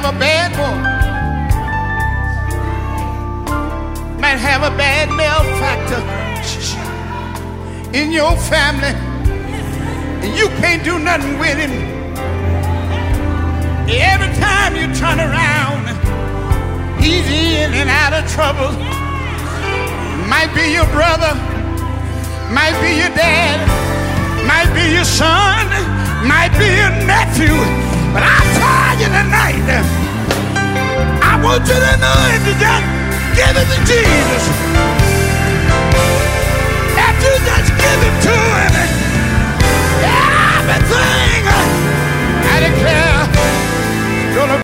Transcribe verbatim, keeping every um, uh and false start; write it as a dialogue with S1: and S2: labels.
S1: have a bad boy, might have a bad malefactor in your family, and you can't do nothing with him. Every time you turn around, he's in and out of trouble. Might be your brother, might be your dad, might be your son, might be your nephew. But I tell you tonight, I want you to know if you just